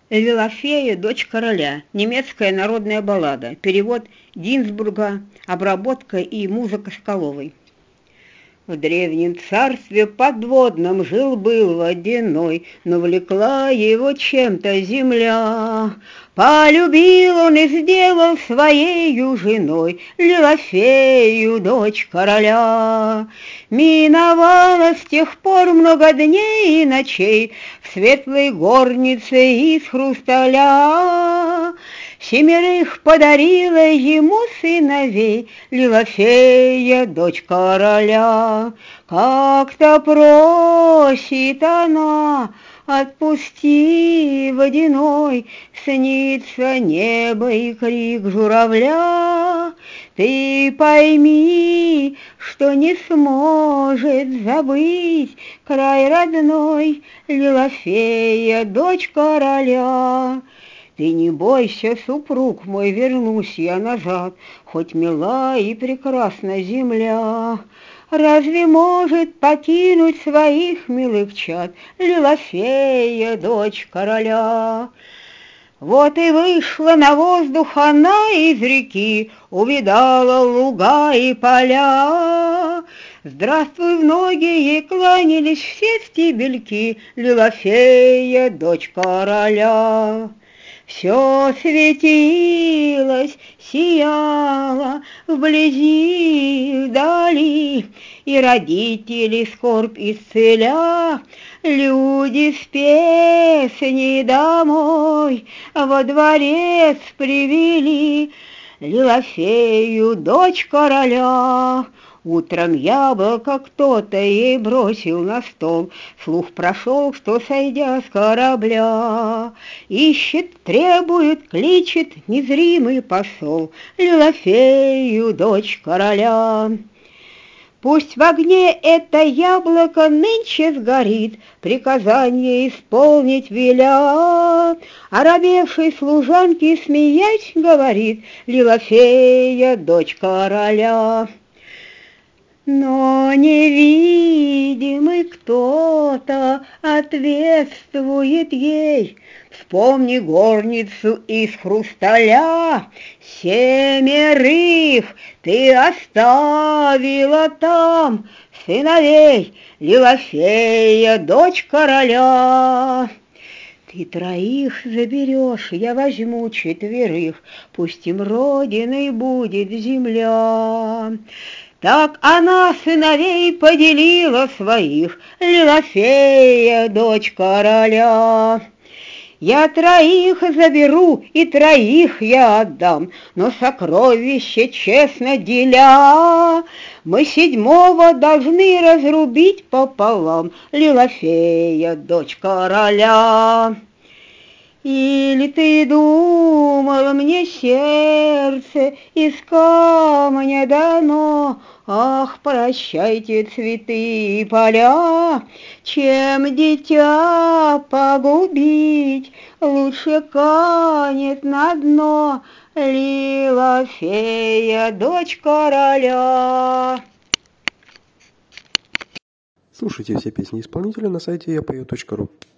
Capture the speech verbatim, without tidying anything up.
Лилофея, дочь короля. Немецкая народная баллада. Перевод Гинзбурга, обработка и музыка Соколовой. В древнем царстве подводном жил-был водяной, но влекла его чем-то земля. Полюбил он и сделал своею женой Лилофею, дочь короля. Миновало с тех пор много дней и ночей в светлой горнице из хрусталя. Семерых подарила ему сыновей Лилофея, дочь короля. Как-то просит она: отпусти, водяной, снится небо и крик журавля. Ты пойми, что не сможет забыть край родной Лилофея, дочь короля. Ты не бойся, супруг мой, вернусь я назад, хоть мила и прекрасна земля. Разве может покинуть своих милых чад Лилофея, дочь короля? Вот и вышла на воздух она из реки, увидала луга и поля. Здравствуй, в ноги ей кланялись все стебельки Лилофея, дочь короля. Все светилось, сияло вблизи, вдали, и родители скорбь исцеля, люди с песней домой во дворец привели Лилофею, дочь короля. Утром яблоко кто-то ей бросил на стол, слух прошел, что, сойдя с корабля, ищет, требует, кличет незримый посол Лилофею, дочь короля. Пусть в огне это яблоко нынче сгорит, приказание исполнить велят. Оробевшей служанке, смеясь, говорит Лилофея, дочь короля. Но невидимый кто-то ответствует ей: вспомни горницу из хрусталя, семерых ты оставила там сыновей Лилофея, дочь короля. Ты троих заберешь, я возьму четверых, пусть им родиной будет земля. Так она сыновей поделила своих, Лилофея, дочь короля. Я троих заберу и троих я отдам, но сокровище честно деля. Мы седьмого должны разрубить пополам, Лилофея, дочь короля. Или ты думала, мне сердце из камня дано? Ах, прощайте цветы и поля, чем дитя погубить, лучше канет на дно Лилофея, дочь короля. Слушайте все песни исполнителя на сайте я пою точка ру.